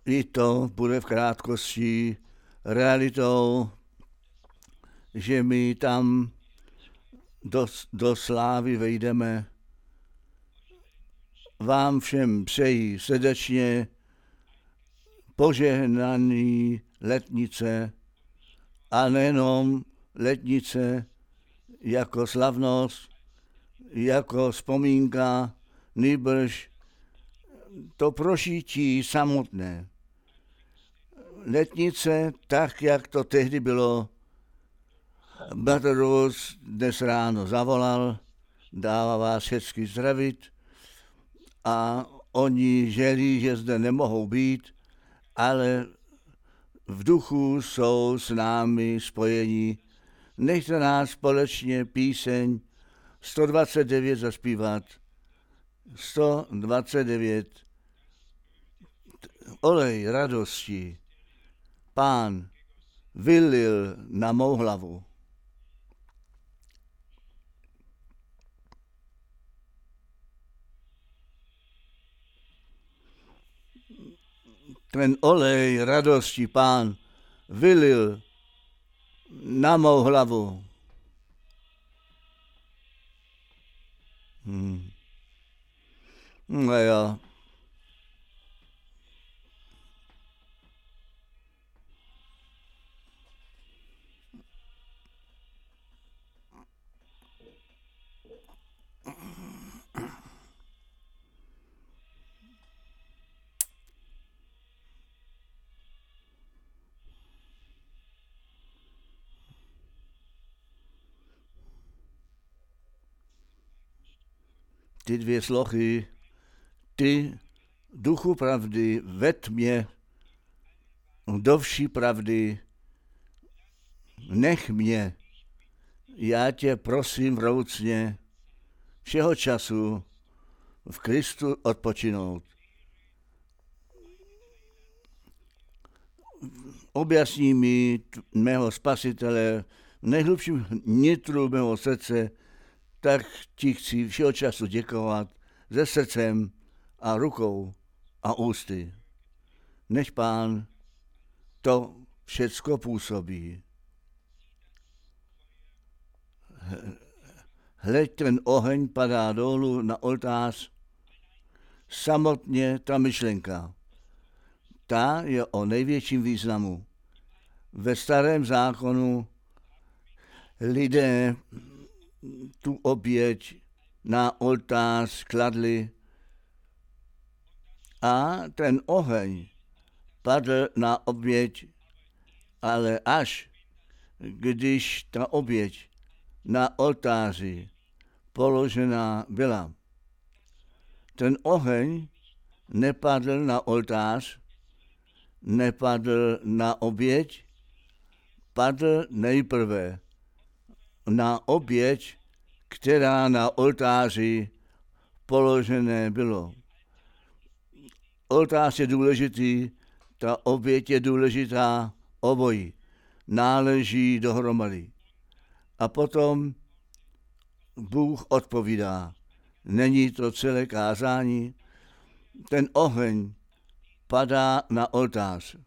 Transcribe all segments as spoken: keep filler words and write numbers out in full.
i to bude v krátkosti realitou, že my tam do, do slávy vejdeme. Vám všem přeji srdečně požehnaný letnice a nejenom letnice jako slavnost, jako vzpomínka, nýbrž to prožití samotné. Letnice, tak jak to tehdy bylo, Batrus dnes ráno zavolal, dává vás všechny zdravit a oni želí, že zde nemohou být, ale v duchu jsou s námi spojení. Nechte nás společně píseň sto dvacet devět zaspívat. sto dvacet devět. Olej radosti Pán vylil na mou hlavu. Ten olej radosti Pán vylil na mou hlavu. Hmm. No jo. Ty dvě slochy, ty, duchu pravdy, ved mě do vší pravdy, nech mě, já tě prosím vroucně, všeho času v Kristu odpočinout. Objasní mi mého Spasitele v nejhlubším nitru mého srdce, tak ti chci všeho času děkovat se srdcem a rukou a ústy. Nech Pán to všecko působí. Hleď, ten oheň padá dolů na oltář, samotně ta myšlenka. Ta je o největším významu. Ve starém zákonu lidé tu oběť na oltář kladli a ten oheň padl na oběť, ale až když ta oběť na oltáři položená byla, ten oheň nepadl na oltář, nepadl na oběť, padl nejprve na oběť, která na oltáři položené bylo. Oltář je důležitý, ta oběť je důležitá, obojí náleží dohromady. A potom Bůh odpovídá. Není to celé kázání. Ten oheň padá na oltář.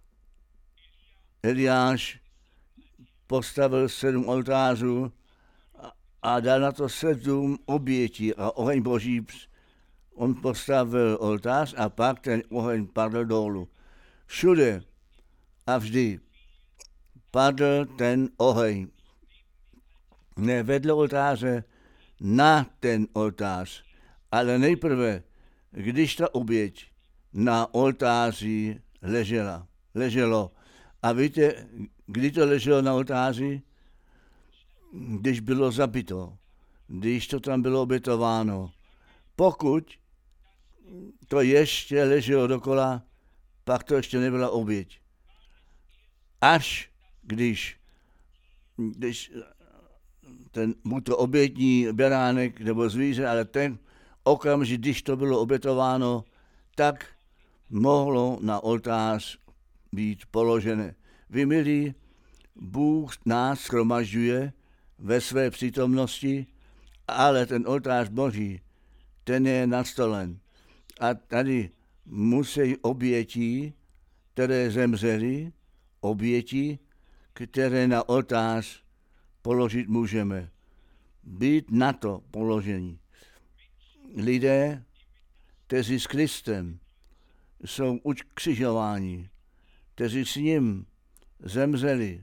Eliáš postavil sedm oltářů a dal na to sedm obětí a oheň boží. On postavil oltář a pak ten oheň padl dolů. Všude a vždy padl ten oheň. Ne vedle oltáře, na ten oltář. Ale nejprve, když ta oběť na oltáři ležela, leželo. A víte, kdy to leželo na oltáři? Když bylo zabito, když to tam bylo obětováno. Pokud to ještě leželo dokola, pak to ještě nebyla oběť. Až když, když ten, buď to obětní beránek nebo zvíře, ale ten okamžik, když to bylo obětováno, tak mohlo na oltář být položené. Vy, milí, Bůh nás shromažďuje ve své přítomnosti, ale ten oltář boží, ten je nastolen. A tady musí obětí, které zemřely, oběti, které na oltář položit můžeme. Být na to položení. Lidé, kteří s Kristem jsou ukřižováni, kteří s ním zemřeli,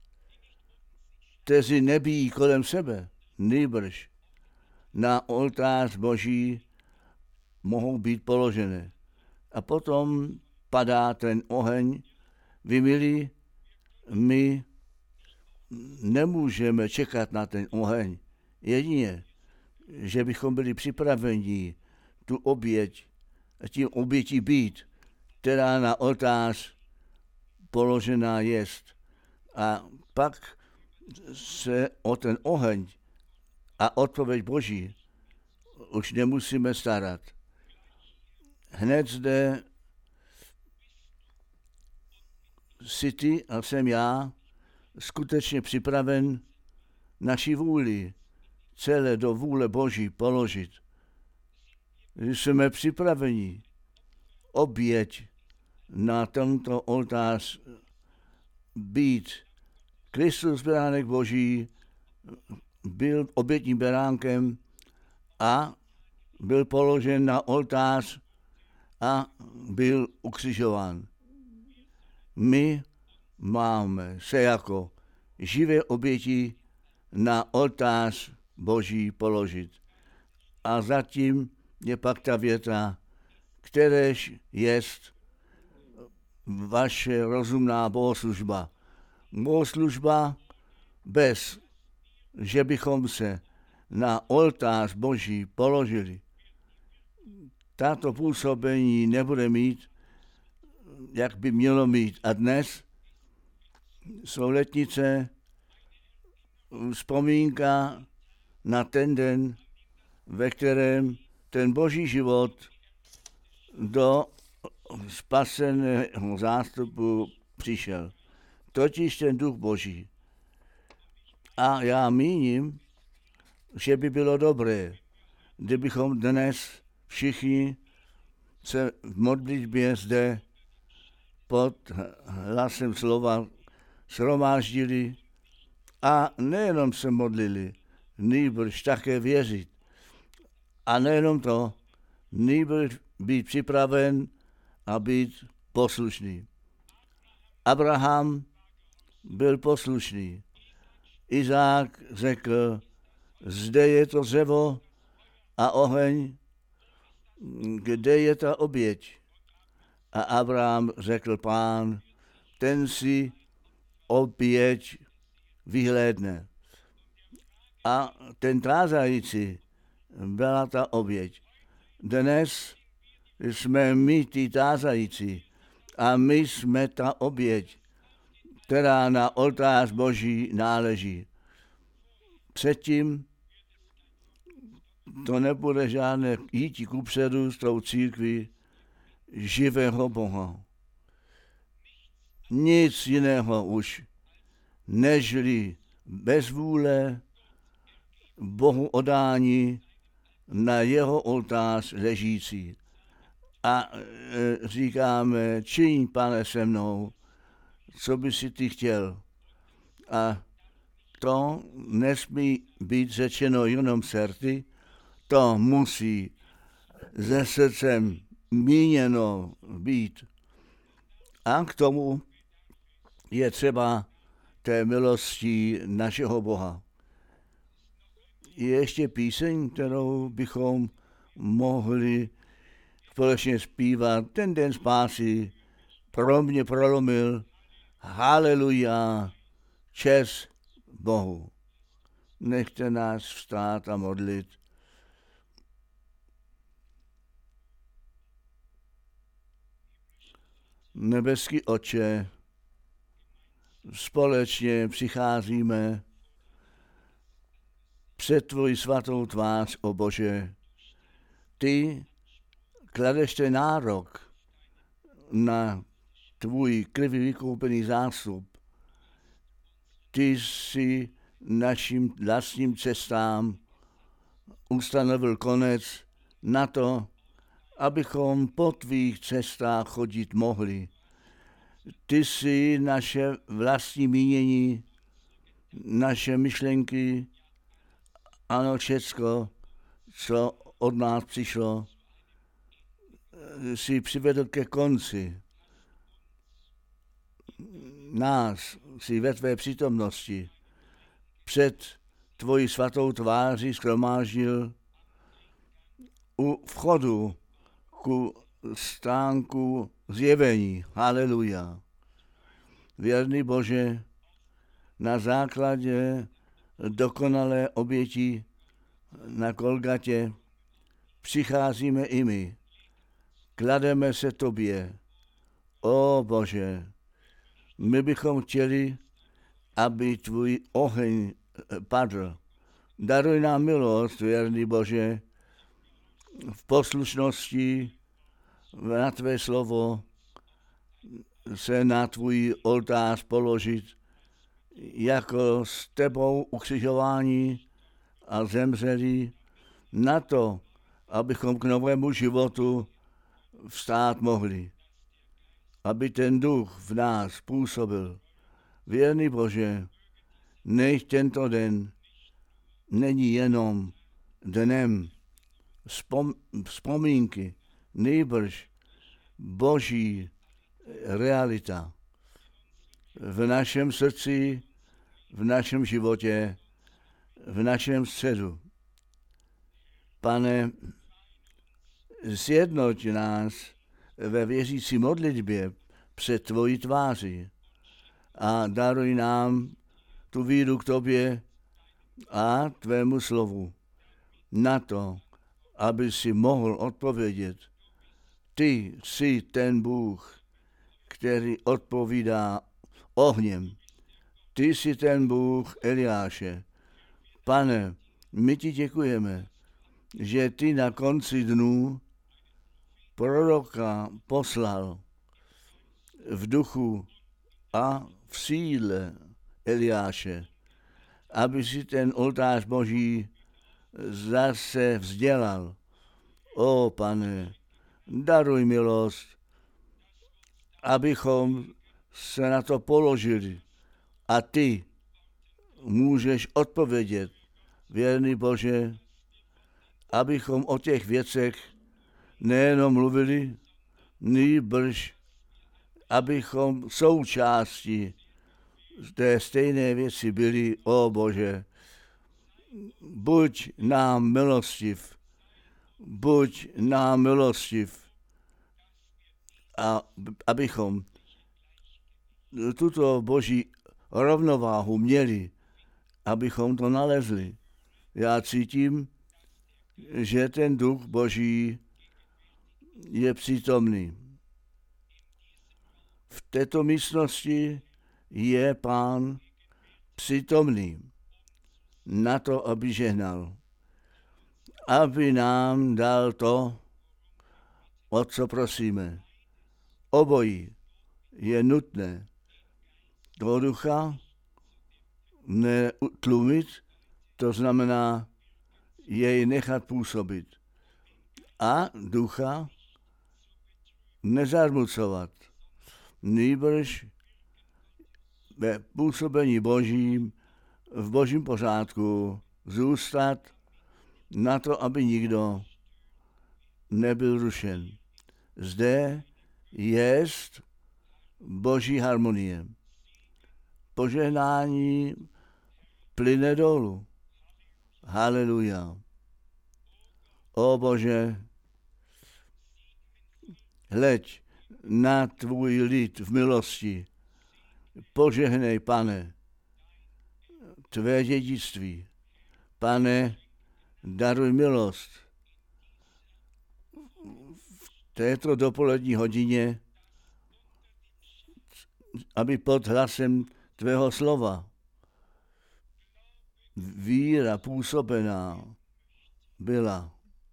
kteří nebíjí kolem sebe, nýbrž na oltář Boží mohou být položené. A potom padá ten oheň, vy milí, my nemůžeme čekat na ten oheň. Jedině, že bychom byli připraveni tu oběť, tím obětí být, která na oltář položená jest. A pak se o ten oheň a odpověď Boží už nemusíme starat. Hned zde jsi ty a jsem já skutečně připraven naši vůli celé do vůle Boží položit. Jsme připraveni oběť na tomto oltář být. Kristus, beránek Boží, byl obětním beránkem a byl položen na oltář a byl ukřižován. My máme se jako živé oběti na oltář Boží položit. A zatím je pak ta věta, kteréž jest vaše rozumná bohoslužba. Bohoslužba bez, že bychom se na oltář Boží položili. Tato působení nebude mít, jak by mělo mít. A dnes jsou letnice vzpomínka na ten den, ve kterém ten Boží život do spaseného zástupu přišel. Totiž ten duch Boží. A já míním, že by bylo dobré, kdybychom dnes všichni se v modlitbě zde pod hlasem slova shromáždili a nejenom se modlili, nýbrž také věřit. A nejenom to, nýbrž být připraven a být poslušný. Abraham byl poslušný. Izák řekl, zde je to dřevo a oheň, kde je ta oběť? A Abraham řekl, Pán, ten si oběť vyhlédne. A ten tázající byla ta oběť. Dnes jsme my ty tázající a my jsme ta oběť, která na oltář Boží náleží. Předtím to nebude žádné jítí kupředu s tou církví živého Boha. Nic jiného už, nežli bez vůle Bohu odání na jeho oltář ležící. A e, říkáme, čiň, Pane, se mnou, co by si ty chtěl. A to nesmí být řečeno jenom srdci, to musí ze srdcem míněno být. A k tomu je třeba té milosti našeho Boha. Je ještě píseň, kterou bychom mohli společně zpívat. Ten den spásy pro mě prolomil, haleluja, čest Bohu. Nechte nás vstát a modlit. Nebeský Otče, společně přicházíme před tvoji svatou tvář, o Bože. Ty kladeš ten nárok na tvůj krví vykoupený zástup. Ty jsi našim vlastním cestám ustanovil konec na to, abychom po tvých cestách chodit mohli. ty jsi naše vlastní mínění, naše myšlenky, ano, všecko, co od nás přišlo, si přivedl ke konci. Nás si ve tvé přítomnosti před tvojí svatou tváří shromáždil u vchodu ku stánku zjevení. Haleluja. Věrný Bože, na základě dokonalé oběti na Golgatě přicházíme i my. Klademe se tobě. O Bože, my bychom chtěli, aby tvůj oheň padl. Daruj nám milost, věrný Bože, v poslušnosti na tvé slovo se na tvůj oltář položit, jako s tebou ukřižování a zemřeli na to, abychom k novému životu vstát mohli. Aby ten duch v nás působil. Věrný Bože, nech tento den není jenom dnem vzpom, vzpomínky, nejbrž Boží realita v našem srdci, v našem životě, v našem středu. Pane, sjednoť nás ve věřící modlitbě před tvojí tváří a daruj nám tu víru k tobě a tvému slovu na to, aby si mohl odpovědět. Ty jsi ten Bůh, který odpovídá ohněm. Ty jsi ten Bůh Eliáše. Pane, my ti děkujeme, že ty na konci dnů proroka poslal v duchu a v síle Eliáše, aby si ten oltář Boží zase vzdělal. O Pane, daruj milost, abychom se na to položili a ty můžeš odpovědět, věrný Bože, abychom o těch věcech nejenom mluvili, nýbrž abychom součástí té stejné věci byli. O Bože, buď nám milostiv, buď nám milostiv, a abychom tuto Boží rovnováhu měli, abychom to nalezli. Já cítím, že ten duch Boží je přítomný. V této místnosti je Pán přítomný na to, aby žehnal, aby nám dal to, o co prosíme. Obojí je nutné. Toho ducha netlumit, to znamená jej nechat působit. A ducha nezarmucovat. Nýbrž ve působení Božím, v Božím pořádku zůstat na to, aby nikdo nebyl rušen. Zde jest Boží harmonie. Požehnání plyne dolů. Haleluja. O Bože, hleď na tvůj lid v milosti. Požehnej, Pane, tvé dědictví. Pane, daruj milost. V této dopolední hodině, aby pod hlasem tvého slova víra působená byla.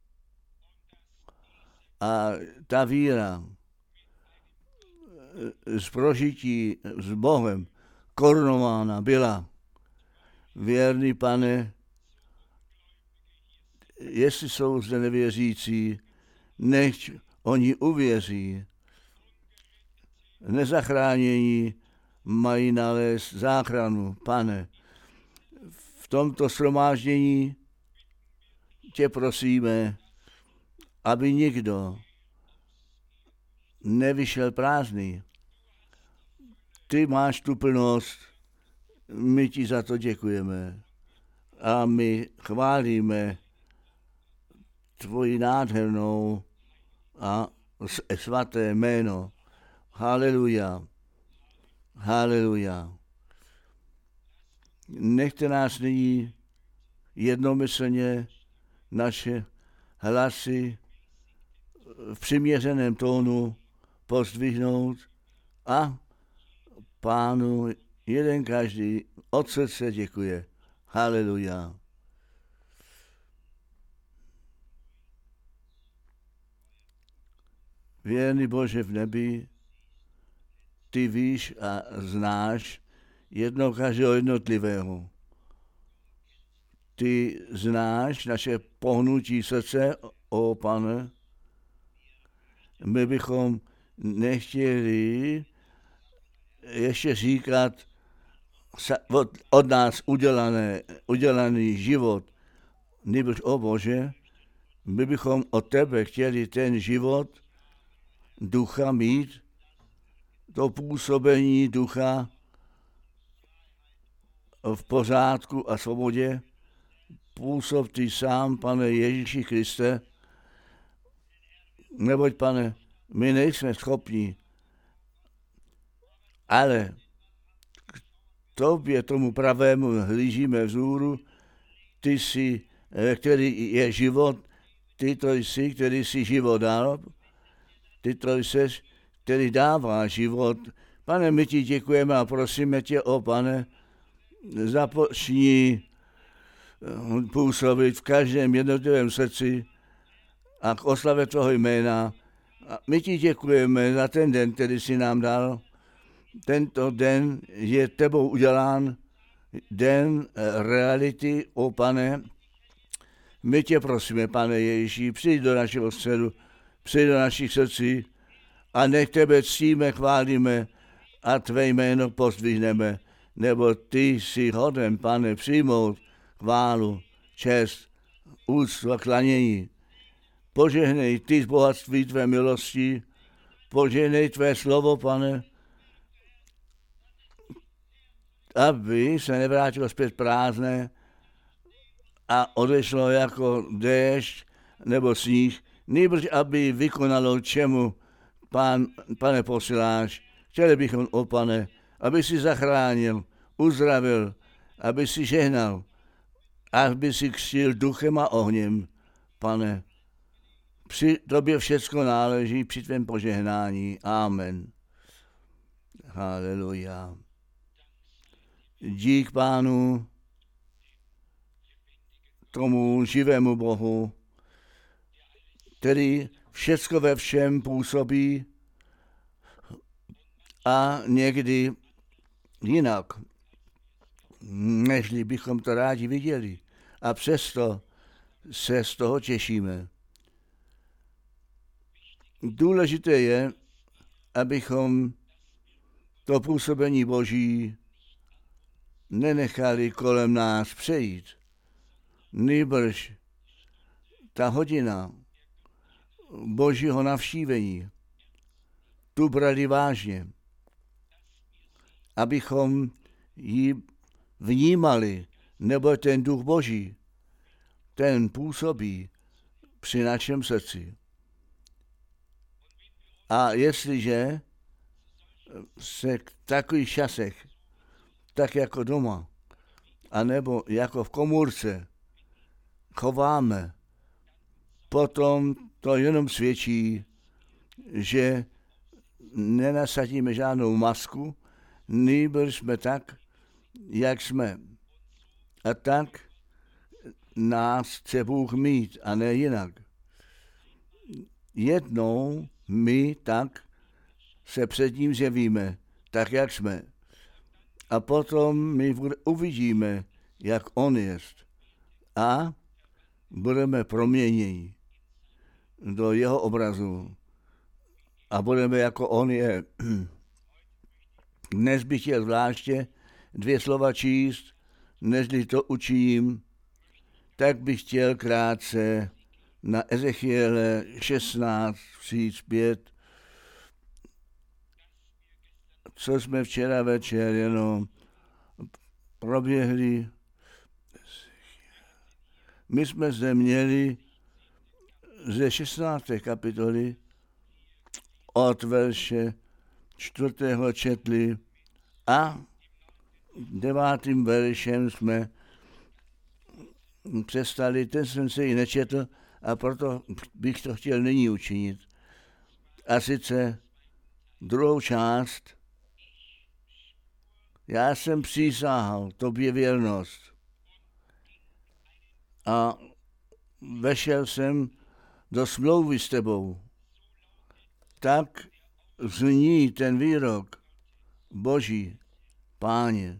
A ta víra z prožití s Bohem korunována byla. Věrný Pane, jestli jsou zde nevěřící, nechť oni uvěří nezachránění mají nalézt záchranu. Pane, v tomto shromáždění tě prosíme, aby nikdo nevyšel prázdný. Ty máš tu plnost, my ti za to děkujeme a my chválíme tvoji nádhernou a svaté jméno. Haleluja. Haleluja. Nechte nás nyní jednomyslně naše hlasy v přiměřeném tónu pozdvihnout a Pánu jeden každý od srdce děkuje. Haleluja. Věrný Bože v nebi, ty víš a znáš jedno každého jednotlivého. Ty znáš naše pohnutí srdce, o Pane. My bychom nechtěli ještě říkat od, od nás udělané, udělaný život. Nebož, o Bože, my bychom od tebe chtěli ten život ducha mít, to působení ducha v pořádku a svobodě. Působ ty sám, Pane Ježíši Kriste, neboť, Pane, my nejsme schopni, ale k tobě, tomu pravému, hlížíme vzhůru, ty jsi, který je život, ty to jsi, který jsi život dal, ty to jsi, který dává život. Pane, my ti děkujeme a prosíme tě, o Pane, započni působit v každém jednotlivém srdci a k oslavě tvého jména. A my ti děkujeme za ten den, který jsi nám dal. Tento den je tebou udělán, den reality, o Pane. My tě prosíme, Pane Ježíši, přijď do našeho středu, přijď do našich srdcí a nech tebe ctíme, chválíme a tvé jméno pozdvihneme, nebo ty jsi hoden, Pane, přijmout chválu, čest, úctu a klanění. Požehnej ty z bohatství tvé milosti, požehnej tvé slovo, Pane, aby se nevrátilo zpět prázdné a odešlo jako déšť nebo sníh, nýbrž aby vykonalo, čemu, pán, Pane, posíláš. Chtěli bychom, o Pane, aby si zachránil, uzdravil, aby si žehnal, aby si křtil duchem a ohněm, Pane. Při tobě všecko náleží, při tvém požehnání. Amen. Haleluja. Dík Pánu, tomu živému Bohu, který všecko ve všem působí a někdy jinak, nežli bychom to rádi viděli. A přesto se z toho těšíme. Důležité je, abychom to působení Boží nenechali kolem nás přejít. Nýbrž ta hodina Božího navštívení tu brali vážně, abychom ji vnímali, nebo ten duch Boží, ten působí při našem srdci. A jestliže se k takových časech, tak jako doma, anebo jako v komůrce, chováme, potom to jenom svědčí, že nenasadíme žádnou masku, nýbrž jsme tak, jak jsme. A tak nás chce Bůh mít, a ne jinak. Jednou my tak se před ním zjevíme, tak jak jsme. A potom my uvidíme, jak on je. A budeme proměněni do jeho obrazu. A budeme jako on je. Dnes bych chtěl zvláště dvě slova číst, nežli to učím, tak bych chtěl krátce na Ezechiele šestnáct přijít zpět, co jsme včera večer jenom proběhli. My jsme zde měli ze šestnácté kapitoly od verše čtvrtého četli a devátým veršem jsme přestali, ten jsem se ji nečetl a proto bych to chtěl nyní učinit. A sice druhou část. Já jsem přísahal tobě věrnost a vešel jsem do smlouvy s tebou. Tak zní ten výrok Boží, Páně.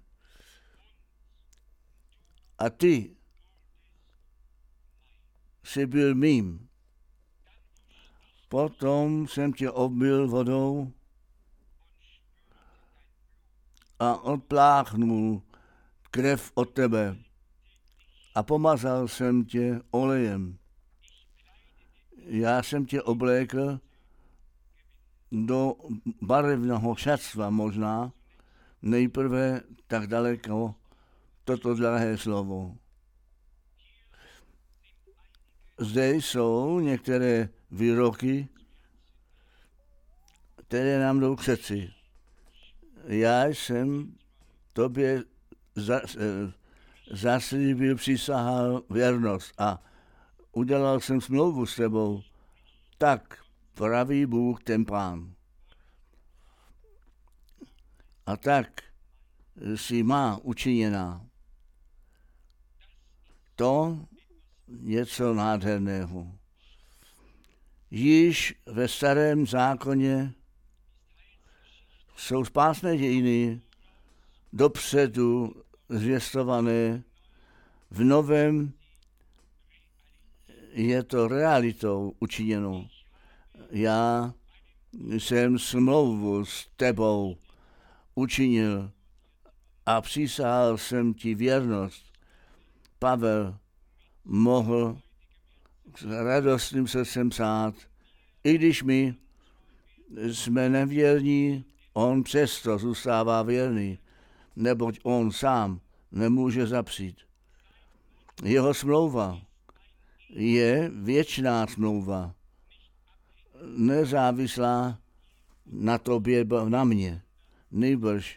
A ty jsi byl mým. Potom jsem tě obmyl vodou a odpláchnul krev od tebe a pomazal jsem tě olejem. Já jsem tě oblékl do barevného šatstva možná, nejprve tak daleko toto drahé slovo. Zde jsou některé výroky, které nám jdou k srdci. Já jsem tobě za, zaslíbil, přísahal věrnost a udělal jsem smlouvu s tebou. Tak praví Bůh ten Pán. A tak si má učiněná. To něco nádherného. Již ve starém zákoně jsou spásné dějiny dopředu zvěstované, v novém je to realitou učiněno. Já jsem smlouvu s tebou učinil a přísahal jsem ti věrnost. Pavel mohl s radostným srdcem psát, i když my jsme nevěrní, on přesto zůstává věrný, neboť on sám nemůže zapřít. Jeho smlouva je věčná smlouva, nezávislá na tobě, na mě, nejbrž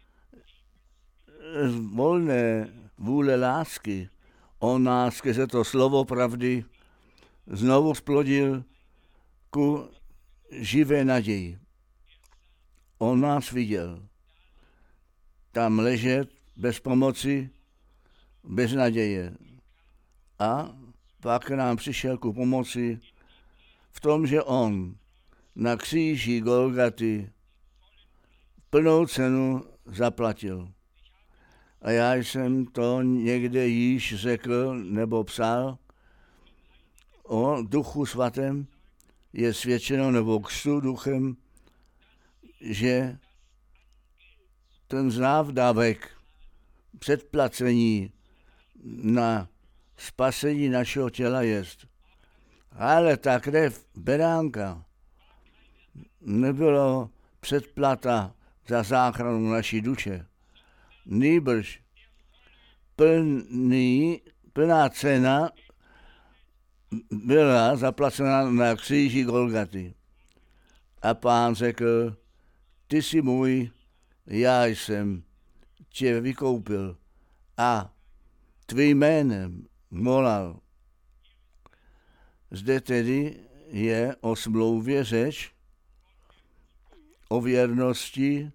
z volné vůle lásky. On nás skrze to slovo pravdy znovu splodil ku živé naději. On nás viděl tam ležet bez pomoci, bez naděje. A pak nám přišel ku pomoci v tom, že on na kříži Golgaty plnou cenu zaplatil. A já jsem to někde již řekl nebo psal, o Duchu Svatém je svědčeno nebo křtu duchem, že ten závdavek předplacení na spasení našeho těla jest. Ale ta krev beránka nebylo předplata za záchranu naší duše. Nýbrž plný, plná cena byla zaplacena na kříži Golgaty. A Pán řekl, ty jsi můj, já jsem tě vykoupil a tvým jménem volal. Zde tedy je o smlouvě řeč, o věrnosti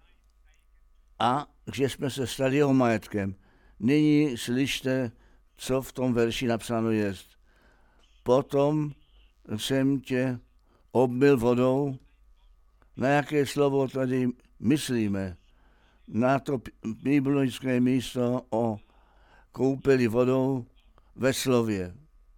a že jsme se stali jeho majetkem. Nyní slyšte, co v tom verši napsáno jest. Potom jsem tě obmyl vodou. Na jaké slovo tady myslíme? Na to biblické místo o koupeli vodou ve slově.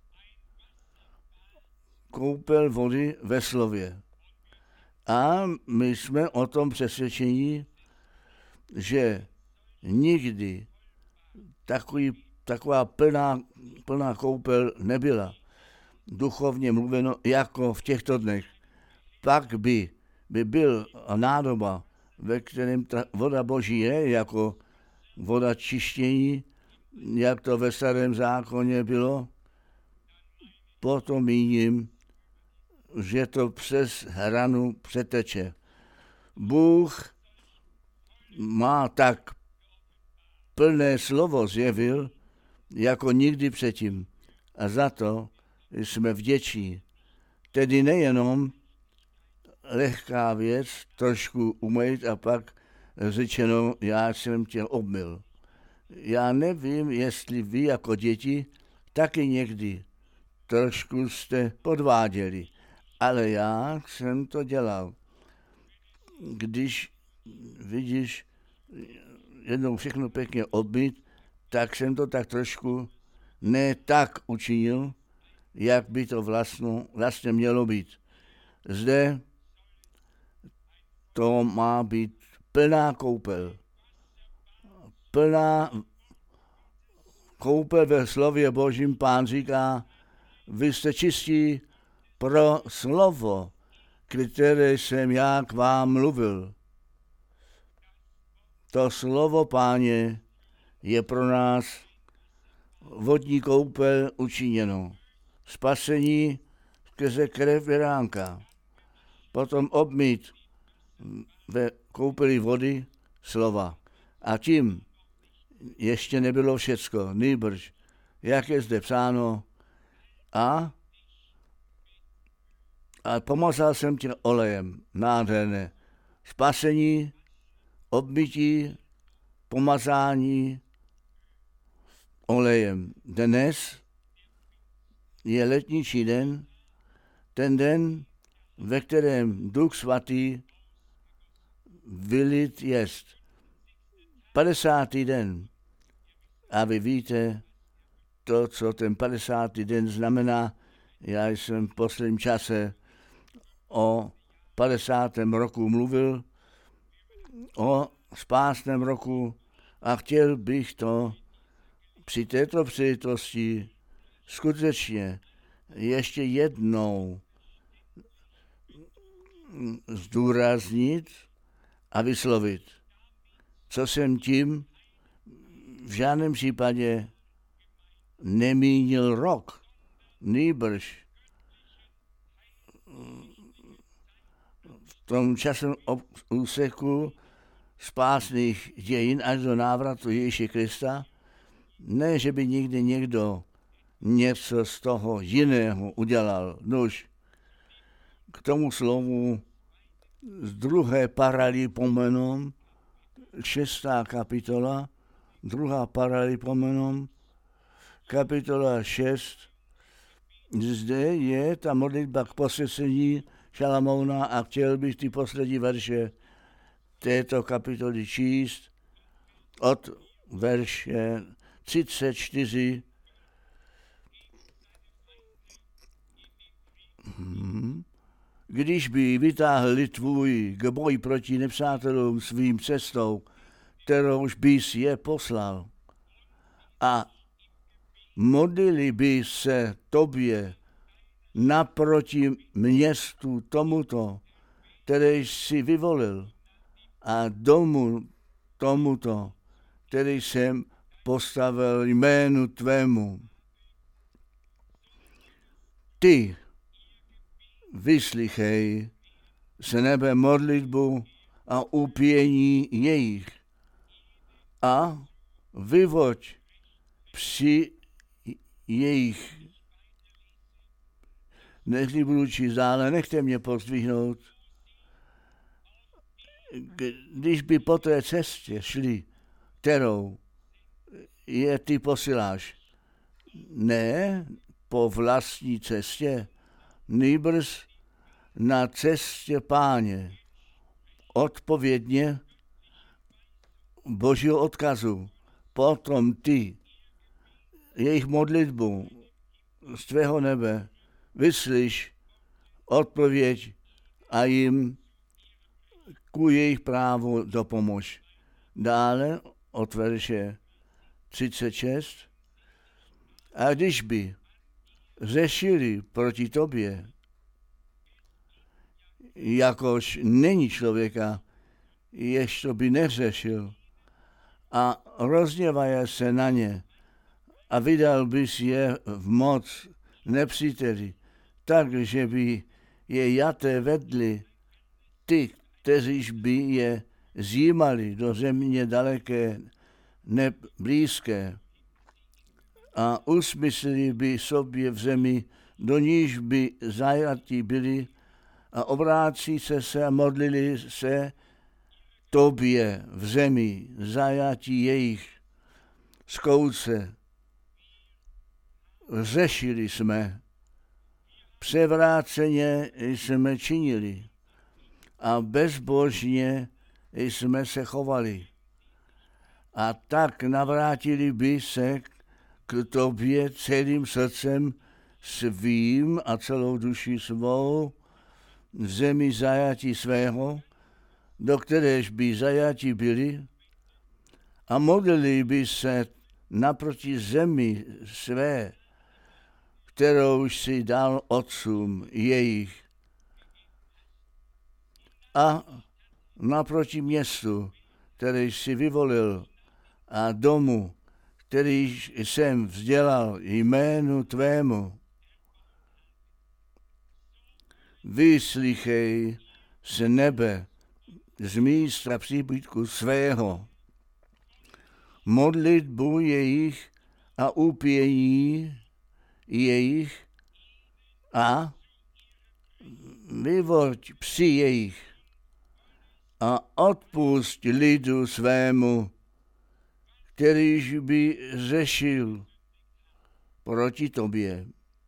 Koupel vody ve slově. A my jsme o tom přesvědčení, že nikdy takový, taková plná, plná koupel nebyla. Duchovně mluveno jako v těchto dnech. Pak by, by byl nádoba, ve kterém ta voda Boží je, jako voda čištění, jak to ve starém zákoně bylo. Potom míním, že to přes hranu přeteče. Bůh má tak plné slovo zjevil, jako nikdy předtím. A za to jsme vděční. Tedy nejenom lehká věc, trošku umýt a pak řečeno, já jsem tě obmyl. Já nevím, jestli vy jako děti taky někdy trošku jste podváděli, ale já jsem to dělal. Když vidíš jednou všechno pěkně obmyt, tak jsem to tak trošku ne tak učinil, jak by to vlastně, vlastně mělo být. Zde to má být plná koupel. Plná koupel ve slově Božím. Pán říká, vy jste čistí pro slovo, které jsem já k vám mluvil. To slovo, Páně, je pro nás vodní koupel učiněno. Spasení skrze krev beránka. Potom obmýt ve koupeli vody slova. A tím ještě nebylo všecko, nýbrž, jak je zde psáno, a, a pomazal jsem tě olejem, nádherné. Spasení, obmytí, pomazání olejem. Dnes je letničí den, ten den, ve kterém Duch Svatý vylit jest. padesátý den. A vy víte to, co ten padesátý den znamená. Já jsem v posledním čase o padesátém roku mluvil, o spásném roku, a chtěl bych to při této příležitosti skutečně ještě jednou zdůraznit a vyslovit, co jsem tím v žádném případě nemínil rok, nýbrž v tom časovém úseku spásných dějin až do návratu Ježíše Krista. Ne, že by někdy někdo něco z toho jiného udělal. Nož, k tomu slovu z druhé Paralipomenon, šestá kapitola, druhá Paralipomenon, kapitola šest, zde je ta modlitba k posvěcení Šalamouna a chtěl bych ty poslední verše této kapitoly číst od verše třicet čtyři. Hmm. Když by vytáhli tvůj k boji proti nepřátelům svým cestou, kterouž bys je poslal, a modlili by se tobě naproti městu tomuto, které jsi vyvolil, a domu tomuto, který jsem postavil jménu tvému. Ty vyslychej z nebe modlitbu a upění jejich a vyvoď při jejich. Nechli budu číst dále, nechte mě pozdvihnout. Když by po té cestě šli, kterou je ty posíláš, ne po vlastní cestě, nýbrž na cestě Páně, odpovědně Božího odkazu, potom ty jejich modlitbu z tvého nebe vyslyš odpověď a jim ku jejich právu dopomož. Dále od verše třicet šest. A když by řešili proti tobě, jakož není člověka, jež to by neřešil, a rozněvaje se na ně a vydal bys je v moc nepříteli, takže by je jaté vedli ty, kteříž by je zjímali do země daleké, neblízké a usmyslili by sobě v zemi, do níž by zajatí byli a obrácí se se a modlili se tobě v zemi zajatí jejich zkouce. Řešili jsme, převráceně jsme činili a bezbožně jsme se chovali. A tak navrátili by se k tobě celým srdcem svým a celou duši svou v zemi zajatí svého, do kteréž by zajatí byli, a modlili by se naproti zemi své, kterou si dal otcům jejich, a naproti městu, který si vyvolil, a domu, který jsem vzdělal jménu tvému. Vyslíchej z nebe, z místa příbytku svého, modlitbu jejich a upění jejich a vyvoď psi jejich a odpusť lidu svému, kterýž by řešil proti tobě.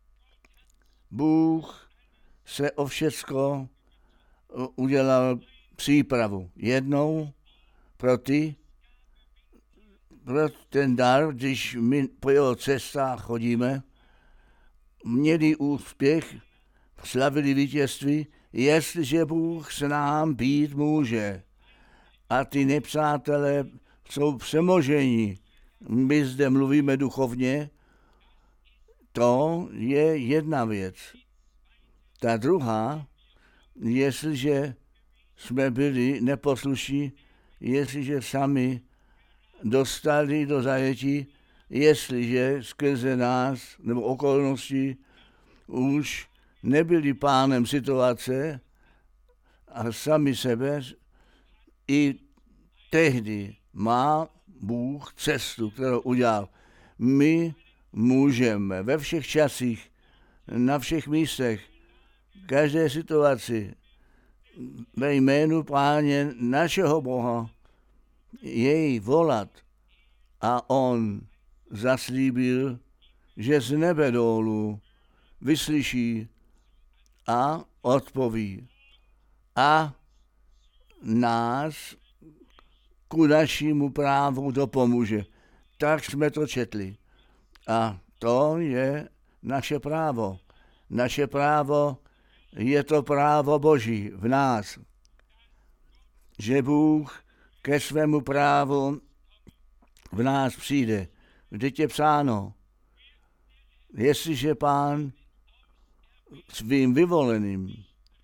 Bůh se o všecko udělal přípravu. Jednou pro ty, pro ten dar, když my po jeho cestách chodíme, měli úspěch, slavili vítězství, jestliže Bůh s nám být může. A ty nepřátelé jsou přemožení. My zde mluvíme duchovně, to je jedna věc. Ta druhá, jestliže jsme byli neposlušní, jestliže sami dostali do zajetí, jestliže skrze nás nebo okolnosti už nebyli pánem situace a sami sebe, i tehdy má Bůh cestu, kterou udělal. My můžeme ve všech časích, na všech místech, v každé situaci, ve jménu Páně našeho Boha, jej volat. A on zaslíbil, že z nebe dolů vyslyší a odpoví. A nás ku našímu právu dopomůže. Tak jsme to četli. A to je naše právo. Naše právo je to právo Boží v nás. Že Bůh ke svému právu v nás přijde. Vždyť je psáno, jestliže Pán svým vyvoleným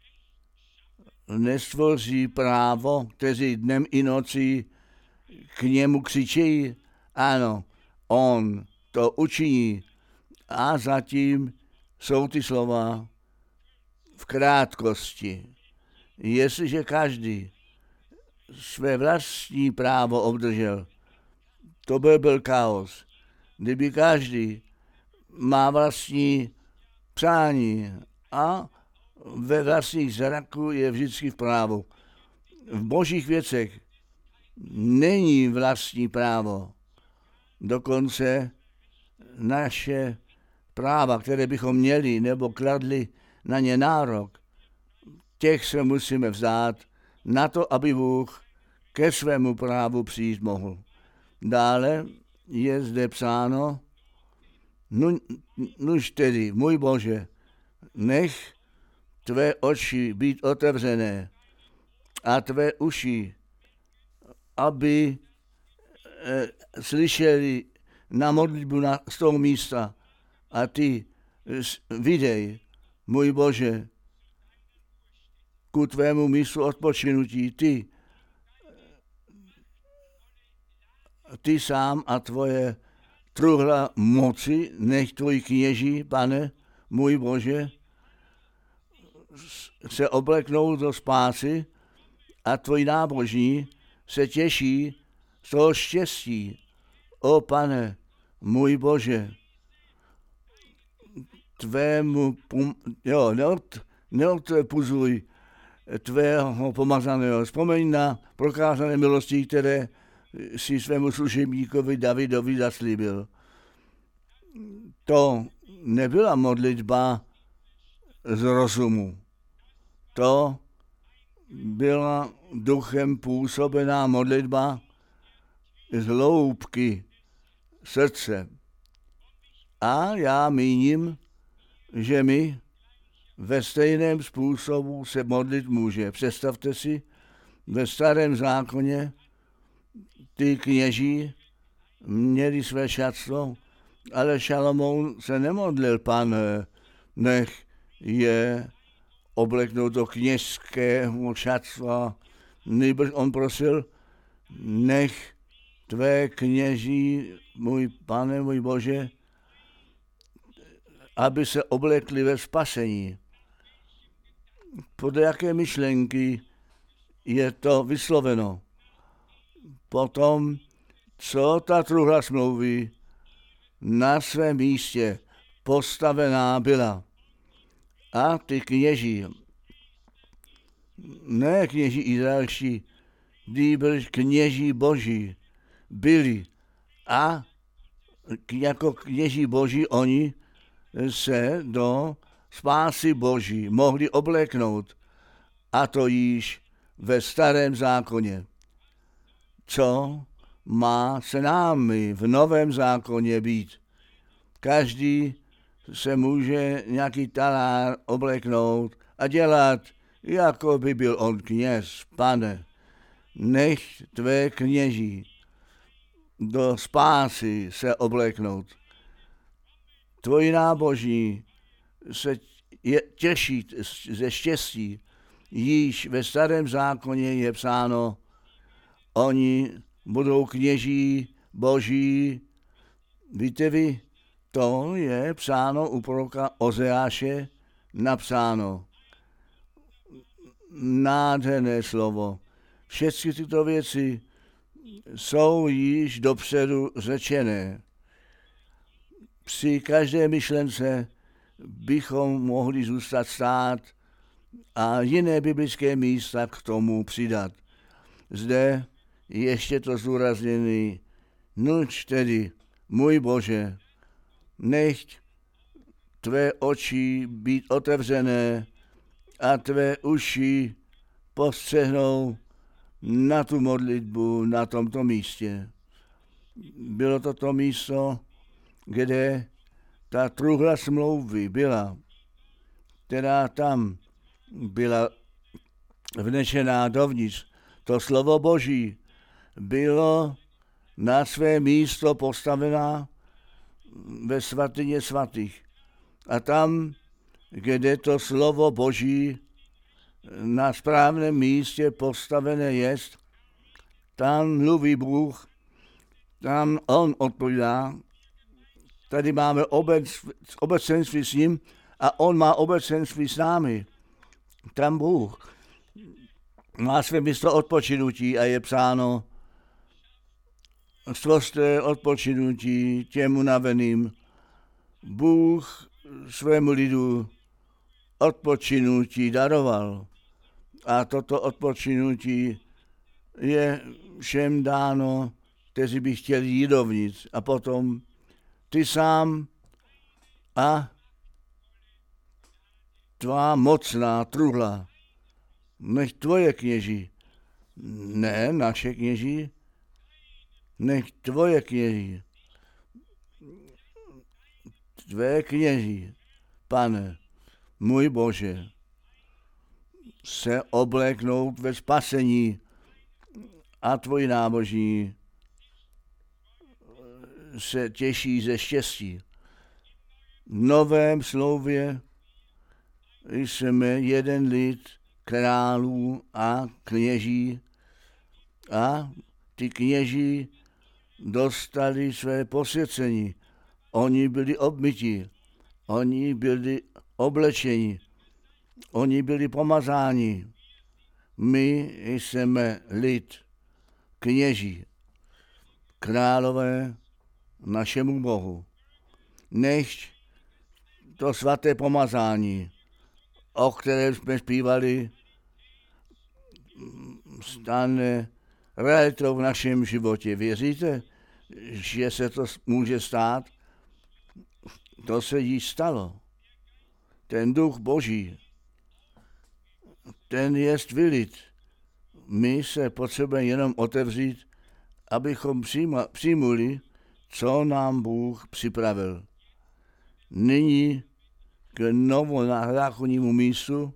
nestvoří právo, kteří dnem i nocí k němu křičí, ano, on to učiní. A zatím jsou ty slova v krátkosti. Jestliže každý své vlastní právo obdržel, to by byl chaos. Kdyby každý má vlastní přání a ve vlastních zraku je vždycky v právu. V božích věcech není vlastní právo. Dokonce naše práva, které bychom měli nebo kladli na ně nárok, těch se musíme vzdát na to, aby Bůh ke svému právu přijít mohl. Dále je zde psáno, nu, nuž tedy, můj Bože, nech tvé oči být otevřené a tvé uši, aby e, slyšeli na modlitbu na, z toho místa a ty videj, můj Bože, ku tvému místu odpočinutí, ty, ty sám a tvoje truhla moci, nech tvoji kněží, Pane, můj Bože, se obleknou do spásy a tvoji nábožní se těší z toho štěstí. O Pane, můj Bože, tvému, jo, neod, neodpuzuj tvého pomazaného. Vzpomeň na prokázané milosti, které si svému služebníkovi Davidovi zaslíbil. To nebyla modlitba z rozumu. To byla duchem působená modlitba z hloubky srdce. A já míním, že my ve stejném způsobu se modlit může. Představte si, ve starém zákoně ty kněží měli své šatstvo, ale Šalomoun se nemodlil, Pane, nech je obleknout do kněžského šatstva. Nýbrž on prosil, nech tvé kněží, můj Pane, můj Bože, aby se oblekli ve spasení. Podle jaké myšlenky je to vysloveno? Potom, co ta truhla smlouvy na svém místě postavená byla. A ty kněží, ne kněží izraelští, nýbrž kněží boží byli. A jako kněží boží oni se do spásy boží mohli obléknout. A to již ve starém zákoně. Co má se námi v novém zákoně být? Každý se může nějaký talár obléknout a dělat, jako by byl on kněz. Pane, nech tvé kněží do spásy se obléknout. Tvoji nábožní se je, těší ze štěstí. Již ve starém zákoně je psáno, oni budou kněží boží. Víte vy, to je psáno u proroka Ozeáše, napsáno. Nádherné slovo. Všechny tyto věci jsou již dopředu řečené. Při každé myšlence bychom mohli zůstat stát a jiné biblické místa k tomu přidat. Zde ještě to zdůrazněný, nuť tedy, můj Bože, nech tvé oči být otevřené a tvé uši postřehnou na tu modlitbu na tomto místě. Bylo to to místo, kde ta truhla smlouvy byla, která tam byla vnešená dovnitř. To slovo Boží bylo na své místo postavená ve svatyně svatých. A tam, kde to slovo Boží na správném místě postavené jest, tam mluví Bůh, tam on odpovídá. Tady máme obec, obecenství s ním a on má obecenství s námi. Tam Bůh má své místo odpočinutí a je psáno, stvořte odpočinutí těm unaveným. Bůh svému lidu odpočinutí daroval. A toto odpočinutí je všem dáno, kteří by chtěli jít dovnitř. A potom ty sám a tvá mocná truhla, nech tvoje kněží, ne naše kněží, nech tvoje kněží, tvé kněží, Pane, můj Bože, se obléknout ve spasení a tvoji náboží se těší ze štěstí. V novém slově jsme jeden lid králů a kněží a ty kněží dostali své posvěcení. Oni byli obmytí, oni byli oblečeni, oni byli pomazáni. My jsme lid, kněží, králové našemu Bohu. Nechť to svaté pomazání, o kterém jsme zpívali, stane realitou v našem životě. Věříte, že se to může stát? To se již stalo. Ten duch Boží, ten jest vylit. My se potřebujeme jenom otevřít, abychom přijma, přijmuli, co nám Bůh připravil. Nyní k novozákonnímu místu,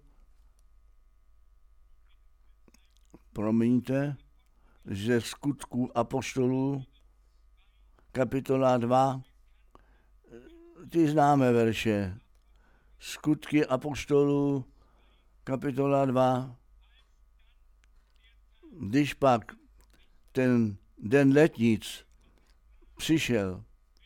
promiňte, ze Skutků apoštolů, kapitola dva, ty známe verše. Skutky apoštolů, kapitola dva. Když pak ten den letnic přišel,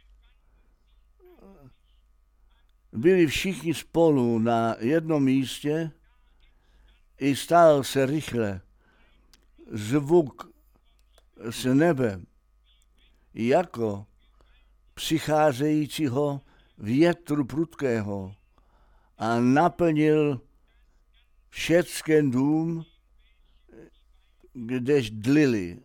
byli všichni spolu na jednom místě i stál se rychle zvuk z nebe, jako přicházejícího větru prudkého a naplnil všecken dům, kdež dlili.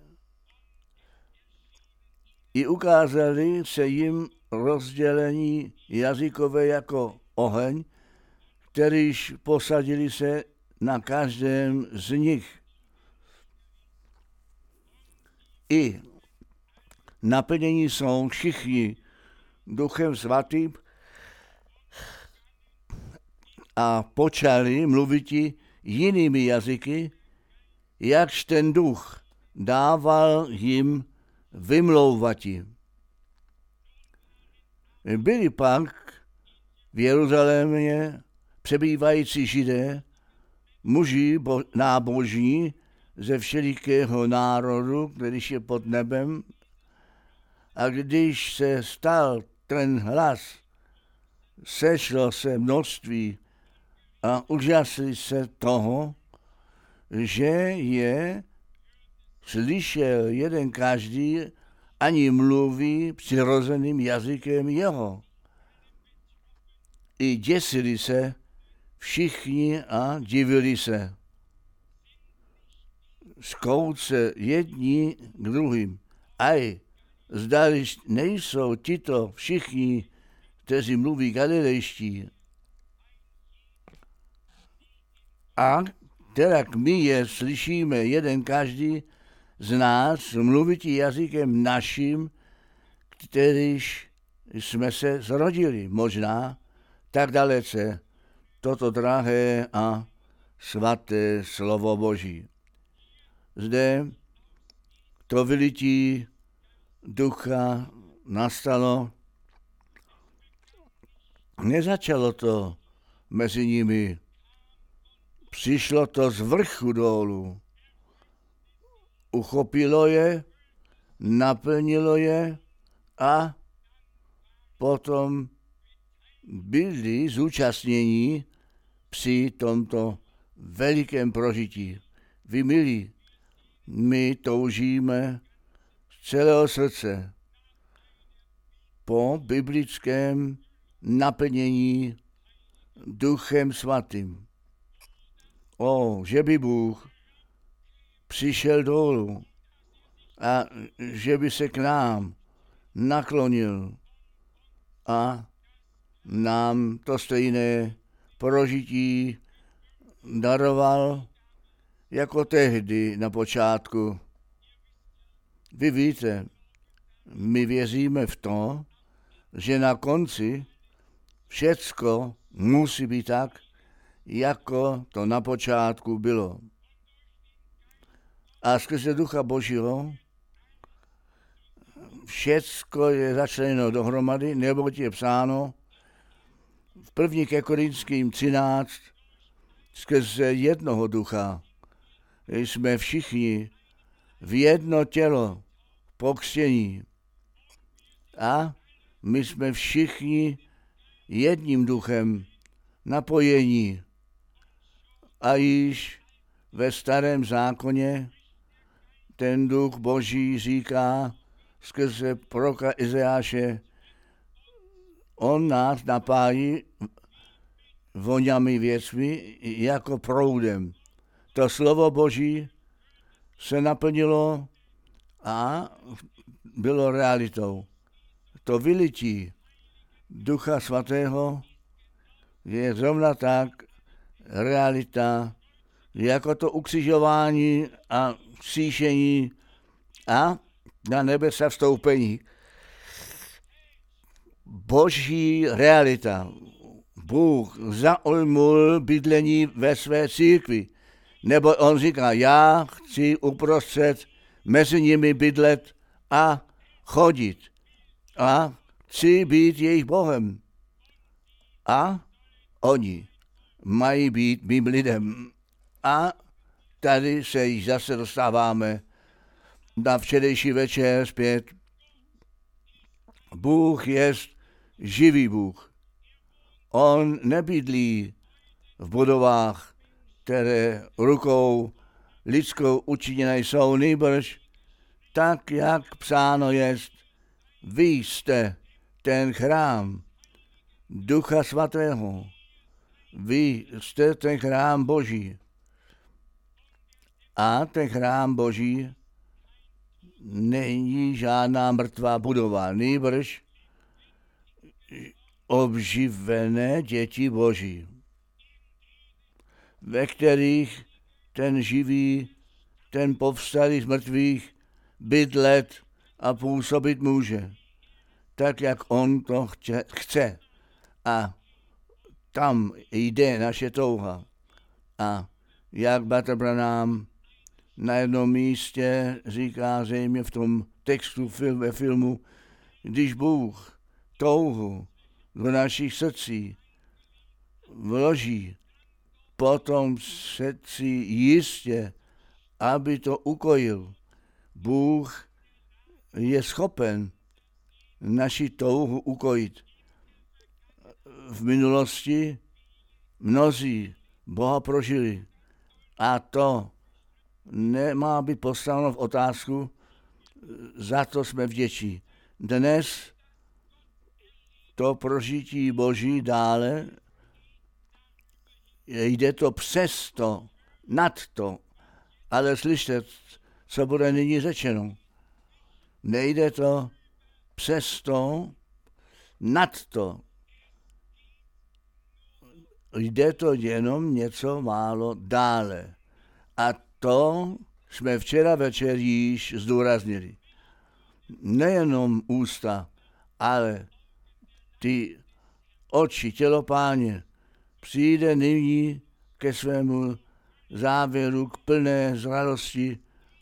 I ukázali se jim rozdělení jazykové jako oheň, kterýž posadili se na každém z nich. I naplnění jsou všichni Duchem Svatým a počali mluviti jinými jazyky, jakž ten duch dával jim vymlouvati. Byli pak v Jeruzalémě přebývající Židé, muži bo- nábožní ze všelikého národu, kterýž je pod nebem, a když se stal ten hlas, sešlo se množství a úžasli se toho, že je slyšel jeden každý, ani mluví přirozeným jazykem jeho. I děsili se všichni a divili se. Zkout se jedni k druhým. Aj, zdališ nejsou tito všichni, kteří mluví galilejští. A terak my je slyšíme jeden každý z nás mluvit jazykem naším, kterýž jsme se zrodili. Možná tak dalece toto drahé a svaté slovo Boží. Zde to vylití ducha nastalo. Nezačalo to mezi nimi. Přišlo to z vrchu dolů. Uchopilo je, naplnilo je a potom byli zúčastnění při tomto velikém prožití. Vy milí, my toužíme z celého srdce po biblickém naplnění Duchem Svatým. O, že by Bůh přišel dolů a že by se k nám naklonil a nám to stejné prožití daroval jako tehdy na počátku. Vy víte, my věříme v to, že na konci všecko musí být tak, jako to na počátku bylo. A skrze Ducha Božího všecko je začleněno dohromady, neboť je psáno v první ke Korinským třináct, skrze jednoho ducha jsme všichni v jedno tělo pokřtění a my jsme všichni jedním duchem napojení. A již ve starém zákoně ten duch Boží říká skrze proroka Izajáše, on nás napájí voňami věcmi jako proudem. To slovo Boží se naplnilo a bylo realitou. To vylití Ducha Svatého je zrovna tak realita, jako to ukřižování a vzkříšení a na nebesa vstoupení. Boží realita. Bůh zaujmul bydlení ve své církvi, nebo on říká, já chci uprostřed mezi nimi bydlet a chodit a chci být jejich Bohem. A oni mají být mým lidem. A tady se již zase dostáváme na včerejší večer zpět. Bůh je živý Bůh. On nebydlí v budovách, které rukou lidskou učiněné jsou, nýbrž tak, jak psáno jest, vy jste ten chrám Ducha Svatého. Vy jste ten chrám Boží. A ten chrám Boží není žádná mrtvá budova, nýbrž obživené děti Boží, ve kterých ten živý, ten povstalý z mrtvých bydlet a působit může, tak, jak on to chce. A tam jde naše touha. A jak Bratr Branham na jednom místě říká zřejmě v tom textu ve filmu, když Bůh touhu do našich srdcí vloží, potom srdci jistě, aby to ukojil. Bůh je schopen naši touhu ukojit. V minulosti mnozí Boha prožili a to nemá být postaveno v otázku, za to jsme vděční. Dnes to prožití Boží dále jde to přes to, nad to, ale slyšte, co bude nyní řečeno. Nejde to přes to, nad to. Jde to jenom něco málo dále. A to jsme včera večer již zdůraznili. Nejenom ústa, ale ty oči, tělo Páně přijde nyní ke svému závěru, k plné zralosti.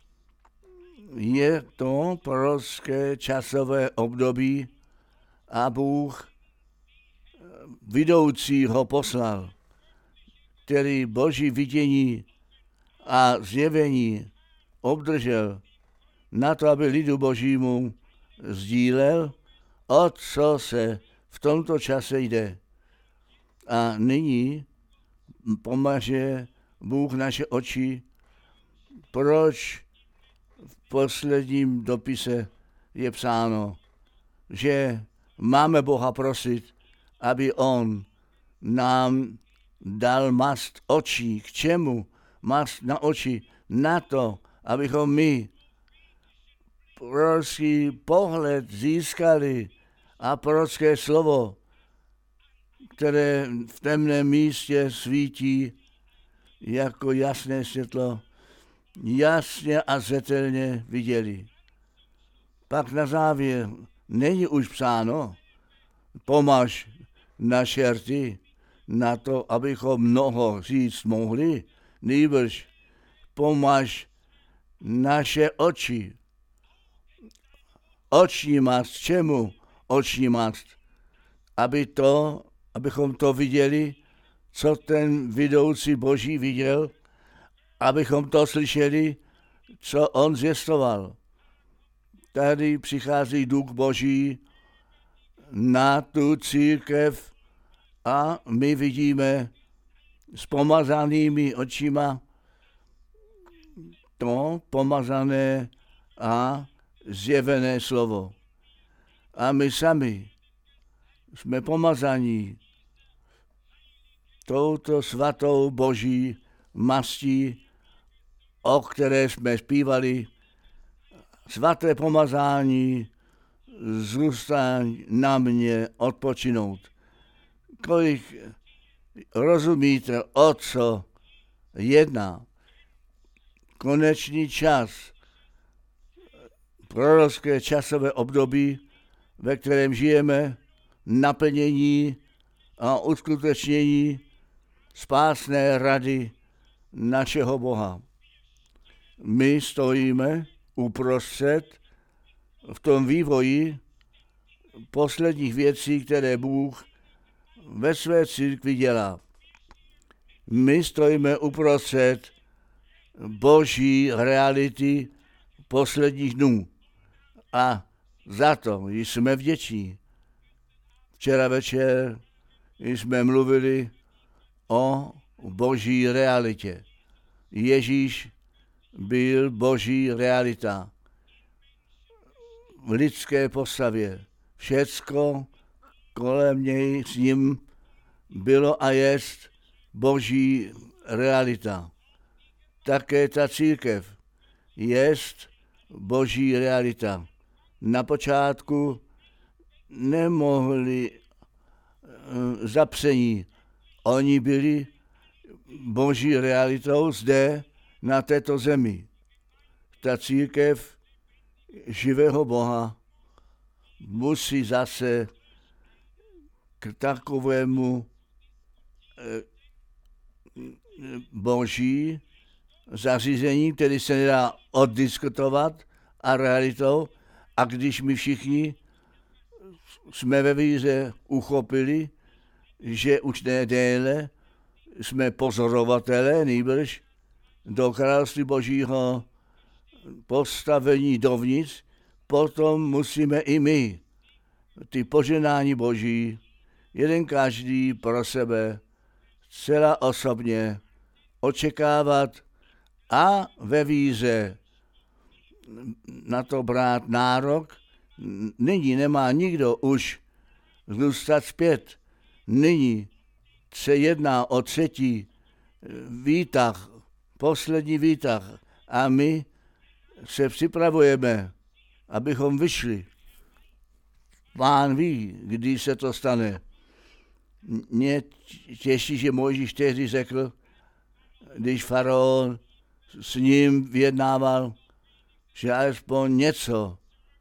Je to prorocké časové období a Bůh vidoucího poslal, který Boží vidění a zjevení obdržel na to, aby lidu Božímu sdílel, o co se v tomto čase jde. A nyní pomaže Bůh naše oči. Proč v posledním dopise je psáno, že máme Boha prosit, aby on nám dal mast očí. K čemu? Mast na oči. Na to, abychom my prorocký pohled získali a prorocké slovo, které v temném místě svítí jako jasné světlo, jasně a zřetelně viděli. Pak na závěr není už psáno, pomaž naše rty na to, abychom mnoho říct mohli, nýbrž pomaž naše oči, Oční mast, čemu oční mast? Aby to, abychom to viděli, co ten vidoucí Boží viděl, abychom to slyšeli, co on zvěstoval. Tady přichází Duch Boží na tu církev a my vidíme s pomazanými očima to pomazané a zjevené slovo. A my sami jsme pomazaní touto svatou Boží mastí, o které jsme zpívali, svaté pomazání, zůstaň na mě odpočinout. Kolik rozumíte, o co jedná? Konečný čas, prorocké časové období, ve kterém žijeme, naplnění a uskutečnění spásné rady našeho Boha. My stojíme uprostřed v tom vývoji posledních věcí, které Bůh ve své církvi dělá. My stojíme uprostřed Boží reality posledních dnů a za to jsme vděční. Včera večer jsme mluvili o Boží realitě. Ježíš byl Boží realita v lidské postavě. Všecko kolem něj s ním bylo a jest Boží realita. Také ta církev jest Boží realita. Na počátku nemohli zapsení. Oni byli Boží realitou zde na této zemi. Ta církev živého Boha musí zase k takovému Boží zařízení, který se nedá oddiskutovat a realitou. A když my všichni jsme ve víře uchopili, že už ne déle jsme pozorovatele, nýbrž do království Božího postavení dovnitř, potom musíme i my ty poženání Boží, jeden každý pro sebe, zcela osobně očekávat a ve víře na to brát nárok. Nyní nemá nikdo už zůstat zpět. Nyní se jedná o třetí výtah, poslední výtah a my se připravujeme, abychom vyšli. Pán ví, kdy se to stane. Mě těší, že Mojžíš tehdy řekl, když faraon s ním vyjednával, že alespoň něco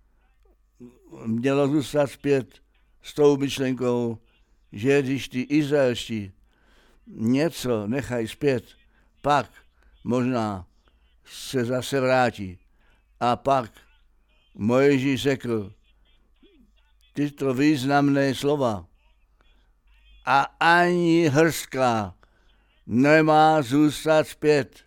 mělo zůstat zpět s tou myšlenkou, že když ty izraelští něco nechají zpět, pak možná se zase vrátí. A pak Mojžíš řekl tyto významné slova. A ani hrstka nemá zůstat zpět.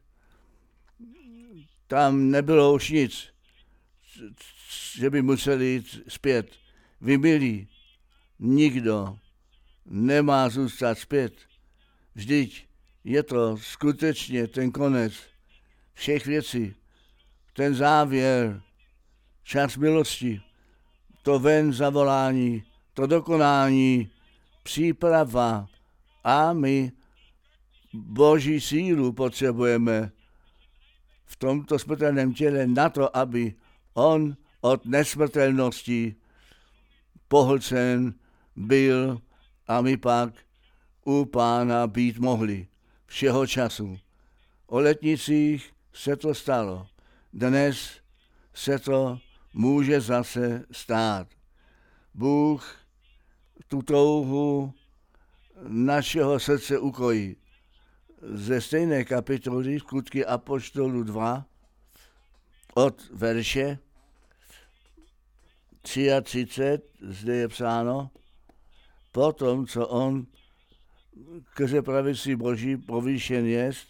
Tam nebylo už nic, že by museli jít zpět. Vy milí, nikdo nemá zůstat zpět. Vždyť je to skutečně ten konec všech věcí, ten závěr, čas milosti, to ven zavolání, to dokonání, příprava a my Boží sílu potřebujeme v tomto smrtelném těle na to, aby on od nesmrtelnosti pohlcen byl a my pak u Pána být mohli všeho času. O letnicích se to stalo. Dnes se to může zase stát. Bůh tu touhu našeho srdce ukojí. Ze stejné kapitoly Skutky apoštolů dva od verše třicet tři, zde je psáno, potom, co on skrze pravici Boží povýšen jest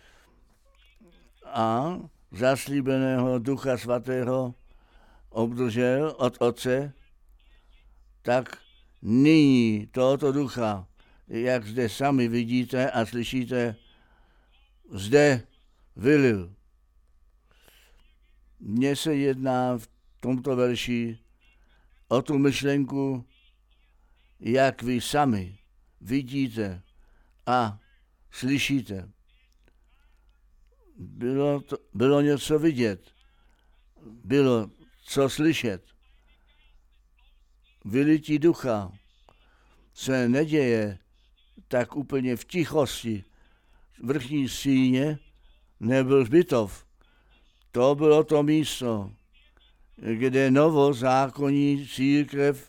a zaslíbeného Ducha Svatého obdržel od Otce, tak nyní tohoto ducha, jak zde sami vidíte a slyšíte, zde vylil. Mně se jedná v tomto verši o tu myšlenku, jak vy sami vidíte a slyšíte. Bylo, to, bylo něco vidět, bylo co slyšet. Vylití ducha se neděje tak úplně v tichosti. Vrchní síně nebyl hřbitov. To bylo to místo, kde novozákonní církev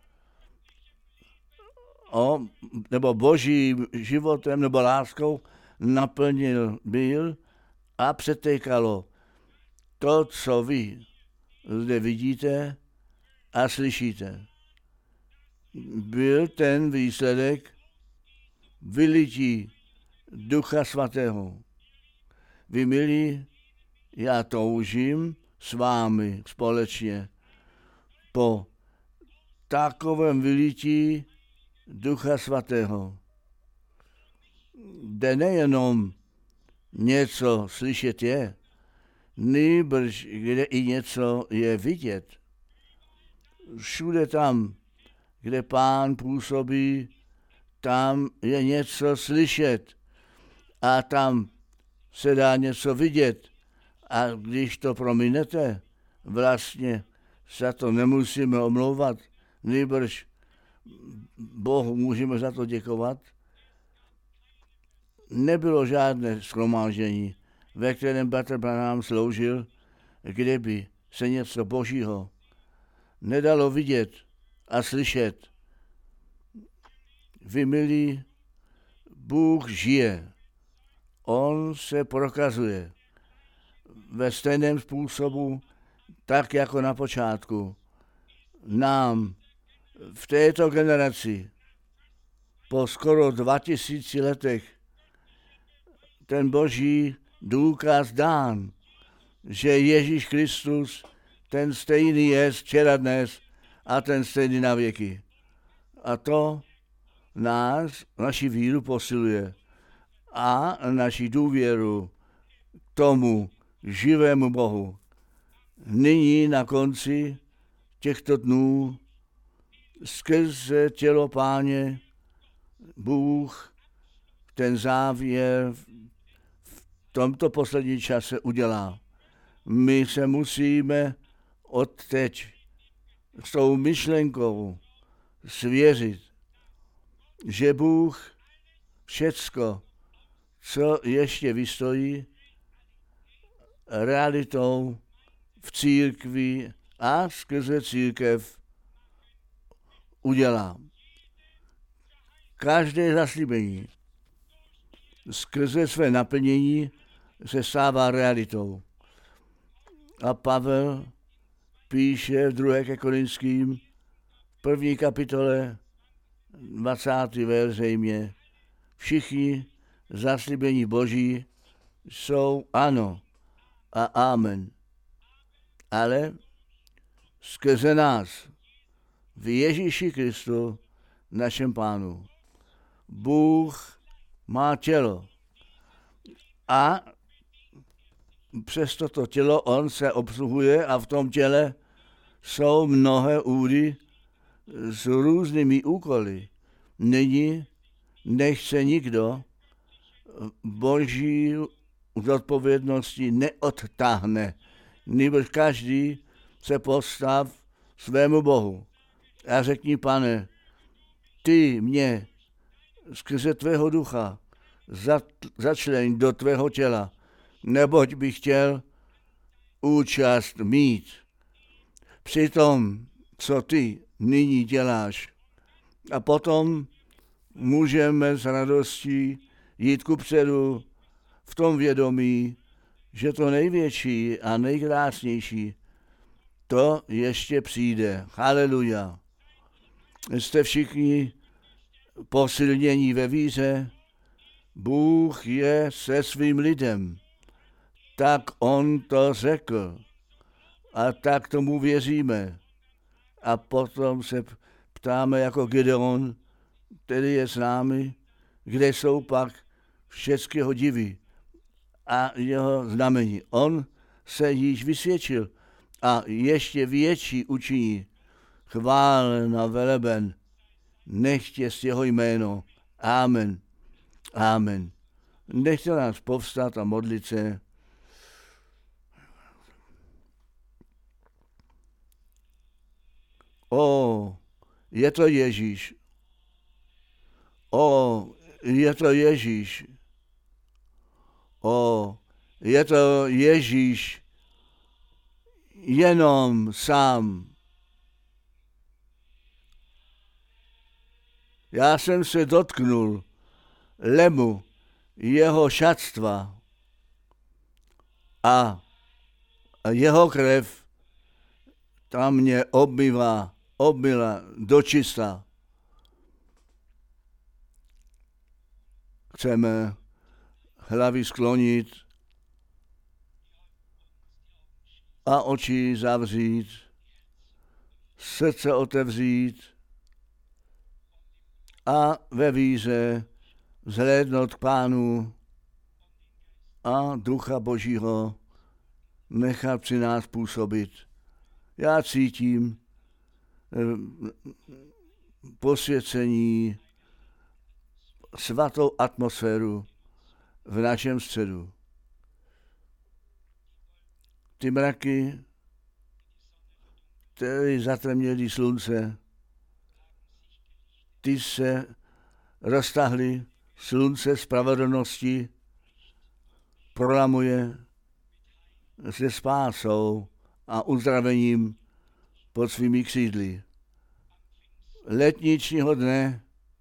o, nebo božím životem nebo láskou naplnil byl a přetékalo to, co vy zde vidíte a slyšíte. Byl ten výsledek vylití Ducha Svatého. Vy, milí, já toužím s vámi společně po takovém vylití Ducha Svatého, kde nejenom něco slyšet je, nýbrž kde i něco je vidět. Všude tam, kde Pán působí, tam je něco slyšet a tam se dá něco vidět. A když to prominete, vlastně za to nemusíme omlouvat, nýbrž Bohu můžeme za to děkovat. Nebylo žádné shromáždění, ve kterém bratr Branham sloužil, kde by se něco božího nedalo vidět a slyšet. Vy, milí, Bůh žije. On se prokazuje ve stejném způsobu, tak jako na počátku. Nám v této generaci po skoro dva tisíci letech ten boží důkaz dán, že Ježíš Kristus ten stejný je včera dnes a ten stejný na věky. A to nás, naši víru posiluje a naši důvěru k tomu živému Bohu. Nyní na konci těchto dnů skrze tělo Páně Bůh ten závěr v tomto posledním čase udělá. My se musíme odteď s tou myšlenkou svěřit, že Bůh všecko, co ještě vystojí, realitou v církvi a skrze církev udělá. Každé zaslíbení skrze své naplnění se stává realitou. A Pavel píše v druhé ke Korinským, první kapitole, dvacátý verš zřejmě, všichni zaslíbení Boží jsou ano a amen. Ale skrze nás v Ježíši Kristu, našem Pánu. Bůh má tělo a přes toto tělo on se obsluhuje a v tom těle jsou mnohé údy s různými úkoly. Nyní nechce nikdo boží zodpovědnosti neodtáhne, nebož každý se postav svému Bohu a řekni, Pane, ty mě skrze tvého ducha začleň do tvého těla, neboť bych chtěl účast mít při tom, co ty nyní děláš. A potom můžeme s radostí jít kupředu v tom vědomí, že to největší a nejkrásnější, To ještě přijde. Haleluja. Jste všichni posilnění ve víře. Bůh je se svým lidem. Tak on to řekl. A tak tomu věříme. A potom se ptáme jako Gideon, který je s námi, kde jsou pak všechny divy a jeho znamení. On se již vysvědčil a ještě větší učiní. Chválen a veleben, nechtě z jeho jméno. Amen. Amen. Nechte nás povstat a modlit se. O, je to Ježíš. O, je to Ježíš. O, je to Ježíš. Jenom sám. Já jsem se dotknul lemu jeho šatstva a jeho krev tam mě obmývá, obmyla dočista. Chceme hlavy sklonit a oči zavřít, srdce otevřít a ve víře vzhlédnout k Pánu a Ducha Božího nechat při nás působit. Já cítím posvěcení, svatou atmosféru v našem středu. Ty mraky, které zatemněly slunce, ty se roztahly, slunce spravedlnosti prolamuje se spásou a uzdravením pod svými křídly. Letničního dne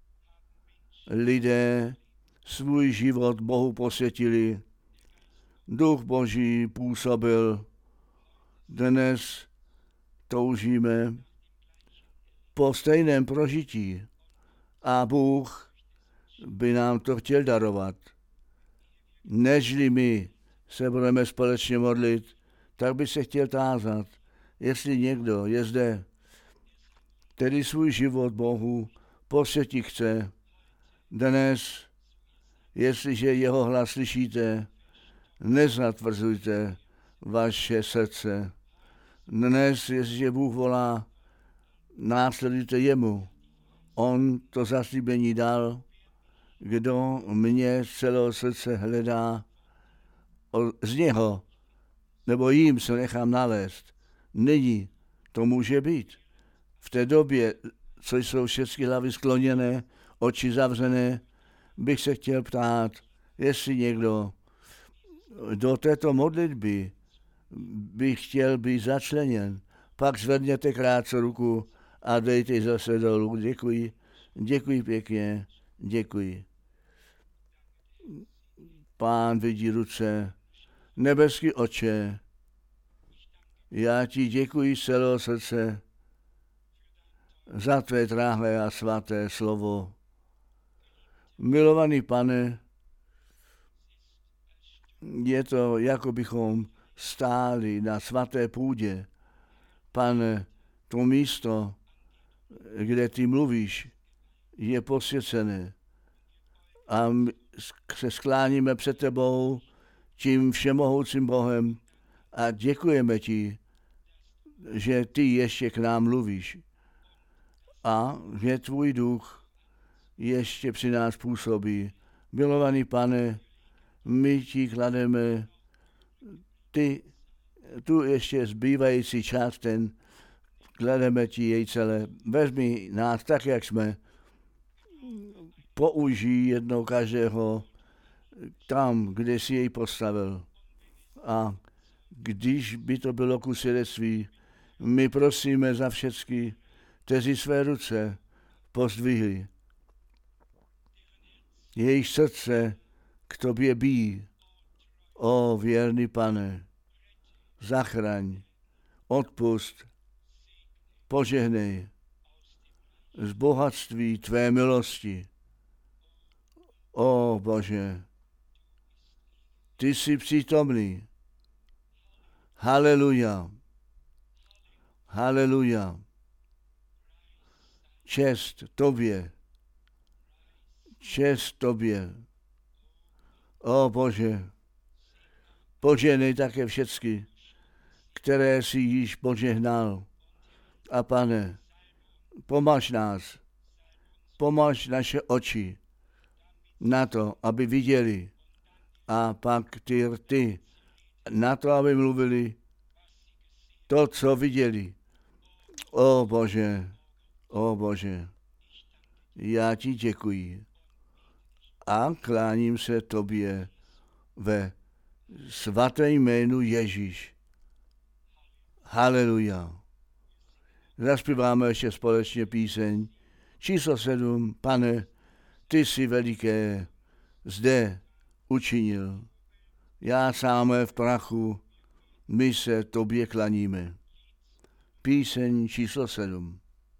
lidé svůj život Bohu posvětili, Duch Boží působil. Dnes toužíme po stejném prožití a Bůh by nám to chtěl darovat. Nežli my se budeme společně modlit, tak by se chtěl tázat, jestli někdo je zde, který svůj život Bohu posvětit chce. Dnes, jestliže jeho hlas slyšíte, nezatvrzujte vaše srdce. Dnes, jestliže Bůh volá, následujte jemu. On to zaslíbení dal, kdo mě z celého srdce hledá, z něho, nebo jím se nechám nalézt. Nyní to může být. V té době, co jsou všechny hlavy skloněné, oči zavřené, bych se chtěl ptát, jestli někdo do této modlitby by chtěl být začleněn. Pak zvedněte krátce ruku a dejte zase dolů. Děkuji, děkuji pěkně, děkuji. Pán vidí ruce, nebeský Otče, já ti děkuji z celého srdce za tvé dráhé a svaté slovo. Milovaný Pane, je to, jako bychom stáli na svaté půdě. Pane, to místo, kde ty mluvíš, je posvěcené. A my se skláníme před tebou, tím všemohoucím Bohem, a děkujeme ti, že ty ještě k nám mluvíš a že tvůj duch ještě při nás působí. Milovaný Pane, my ti klademe ty, tu ještě zbývající část, ten klademe ti jej celé. Vezmi nás tak, jak jsme. Použij jednou každého tam, kde jsi jej postavil. A když by to bylo ku svědectví, my prosíme za všechny, kteří své ruce pozdvihli. Jejich srdce k tobě bíjí. O věrný Pane, zachraň, odpust, požehnej z bohatství tvé milosti. O Bože, ty jsi přítomný. Haleluja. Haleluja. Čest tobě. Čest tobě. O Bože, požehnej také všecky, které jsi již požehnal. A Pane, pomaž nás, pomaž naše oči na to, aby viděli, a pak ty rty na to, aby mluvili to, co viděli. O Bože, o Bože, já ti děkuji a kláním se tobě ve svatém jménu Ježíš. Haleluja. Zaspíváme ještě společně píseň číslo sedm. Pane, ty jsi veliké zde učinil. Já sám v prachu, my se tobě klaníme. Píseň číslo sedm.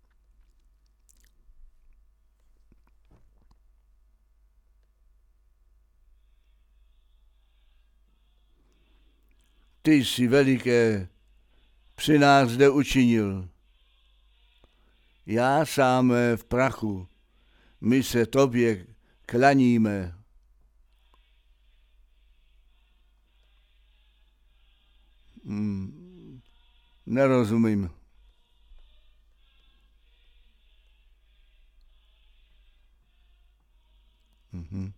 Ty jsi veliké při nás zde učinil. Já sám v prachu, my se tobě klaníme. Hmm, nerozumím. Mhm.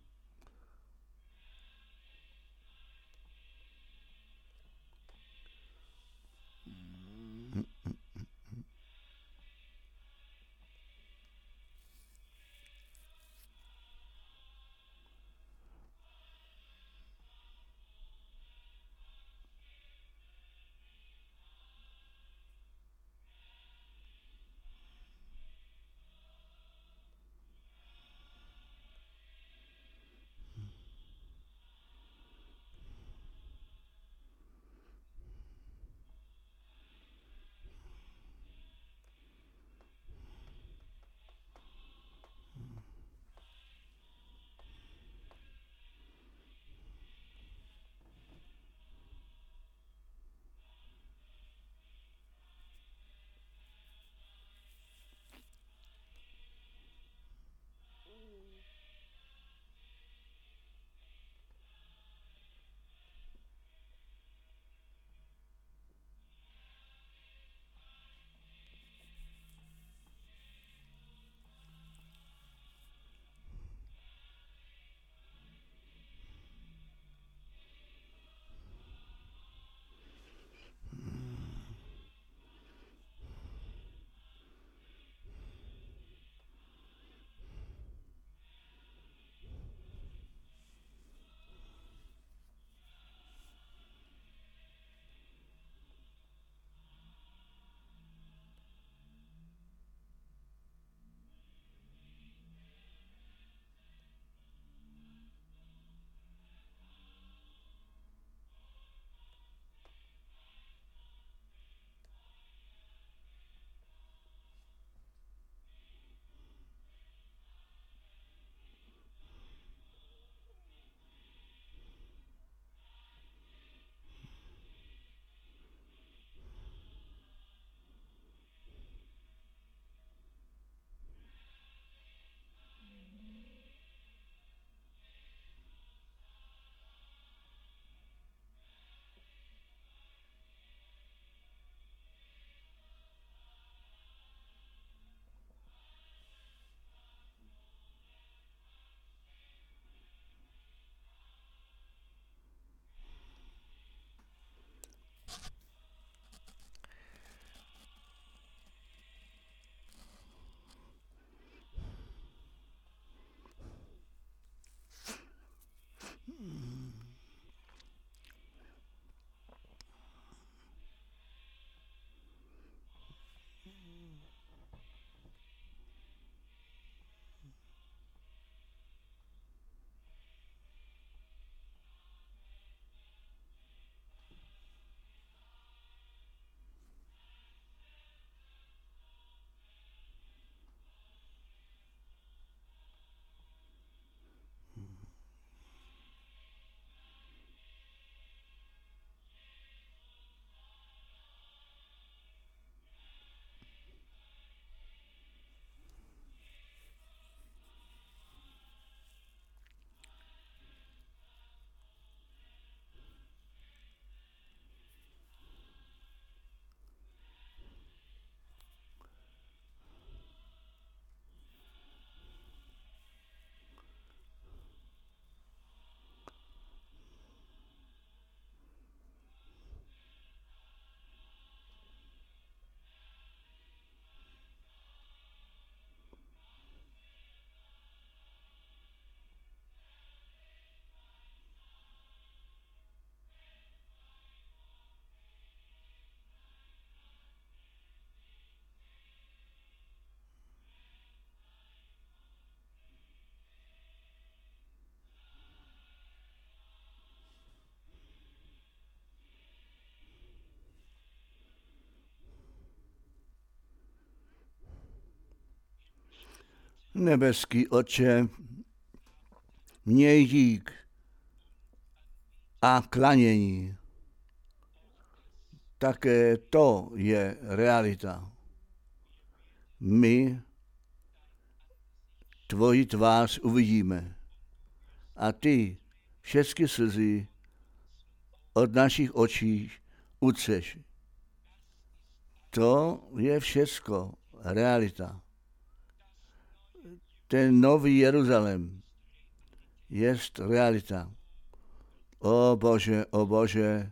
Nebeský Otče, měj dík a klanění. Také to je realita. My tvoji tvář uvidíme a ty všechny slzy od našich očí utřeš. To je všecko realita. Ten nový Jeruzalém jest realita. O Bože, o Bože,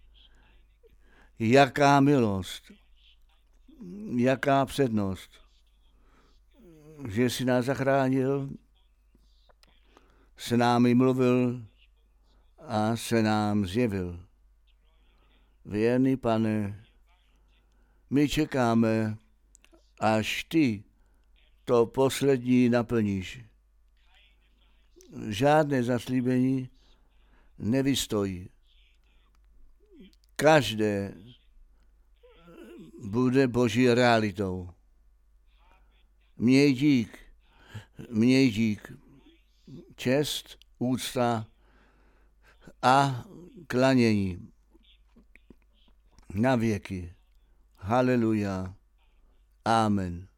jaká milost, jaká přednost, že jsi nás zachránil, s námi mluvil a se nám zjevil. Věrný Pane, my čekáme, až ty to poslední naplníš. Žádné zaslíbení nevystojí. Každé bude Boží realitou. Měj dík, měj dík, čest, úcta a klanění na věky. Haleluja. Amen.